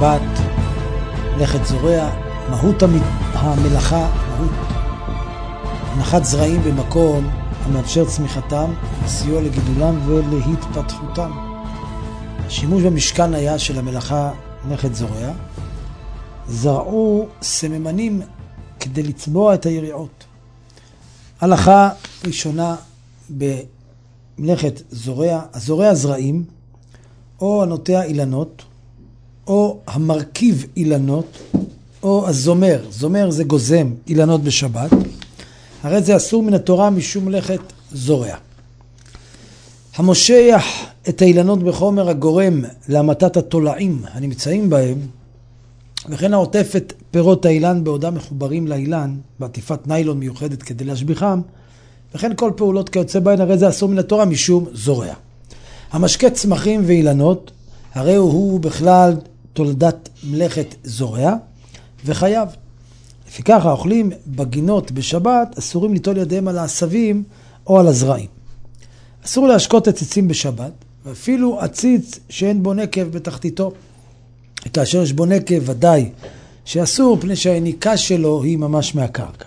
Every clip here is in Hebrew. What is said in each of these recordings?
בשבת, מלאכת זורע, מהות המלאכה, מהות הנחת זרעים במקום המאפשר צמיחתם, סיוע לגידולם ולהתפתחותם. השימוש במשכן היה של המלאכה מלאכת זורע. זרעו סממנים כדי לצבוע את היריעות. הלכה ראשונה במלאכת זורע, הזורע זרעים, או הנוטע אילנות, או המרכיב אילנות, או הזומר. זומר זה גוזם אילנות בשבת. הרי זה אסור מן התורה משום מלאכת זורע. המושך את האילנות בחומר הגורם להמתת התולעים הנמצאים בהם, וכן העוטף את פירות האילן בעודם מחוברים לאילן, בעטיפת ניילון מיוחדת כדי להשביחם, וכן כל פעולות כיוצא בהן, הרי זה אסור מן התורה משום זורע. המשקה צמחים ואילנות, הרי הוא בכלל תולדת מלאכת זורע, וחייב. לפיכך האוכלים בגינות בשבת אסורים ליטול ידיהם על העשבים או על הזרעים. אסור להשקות עציצים בשבת, ואפילו עציץ שאין בו נקב בתחתיתו. כאשר יש בו נקב ודאי שאסור, פני שהיניקה שלו היא ממש מהקרקע.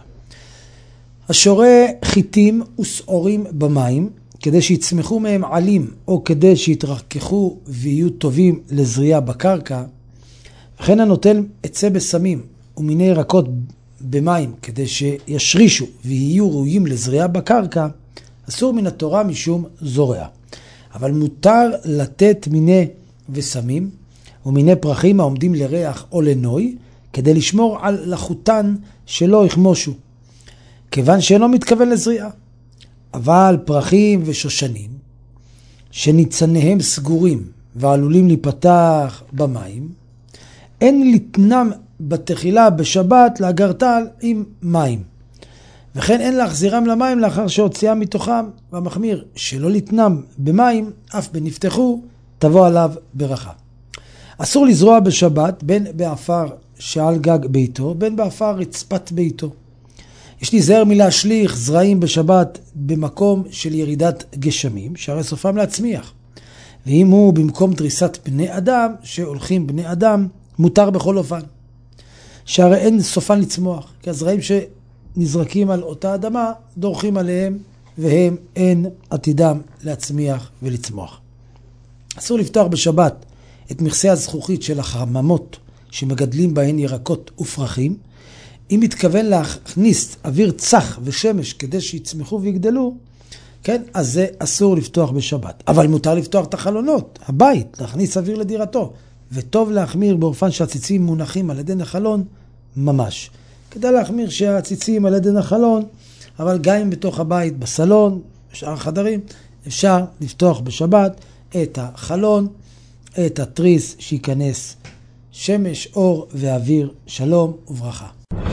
השורה חיטים ושעורים במים, כדי שיצמחו מהם עלים, או כדי שיתרקחו ויהיו טובים לזריעה בקרקע, וכן הנוטל עצי בסמים ומיני ירקות במים, כדי שישרישו ויהיו ראויים לזריעה בקרקע, אסור מן התורה משום זורע. אבל מותר לתת מיני וסמים ומיני פרחים העומדים לריח או לנוי, כדי לשמור על לחותן שלא יחמושו, כיוון שאינו מתכוון לזריעה. אבל פרחים ושושנים שניצניהם סגורים ועלולים להיפתח במים, אין לתנם בתחילה בשבת לאגרתל עם מים, וכן אין להחזירם למים לאחר שהוציאם מתוכם, והמחמיר שלא לתנם במים אף בנפתחו תבוא עליו ברכה. אסור לזרוע בשבת בין באפר שעל גג ביתו בין באפר רצפת ביתו. יש להיזהר מלהשליך זרעים בשבת במקום של ירידת גשמים, שהרי סופם להצמיח. ואם הוא במקום דריסת בני אדם, שהולכים בני אדם, מותר בכל אופן. שהרי אין סופן לצמוח, כי הזרעים שנזרקים על אותה אדמה, דורכים עליהם, והם אין עתידם להצמיח ולצמוח. אסור לפתוח בשבת את מכסי הזכוכית של החממות, שמגדלים בהן ירקות ופרחים, אם מתכוון להכניס אוויר צח ושמש כדי שיצמחו ויגדלו, כן, אז זה אסור לפתוח בשבת. אבל מותר לפתוח את החלונות, הבית, להכניס אוויר לדירתו. וטוב להחמיר באופן שהציצים מונחים על עדן החלון ממש. כדי להחמיר שהציצים על עדן החלון, אבל גם אם בתוך הבית, בסלון, בשאר החדרים, אפשר לפתוח בשבת את החלון, את התריס שיכנס שמש, אור ואוויר, שלום וברכה.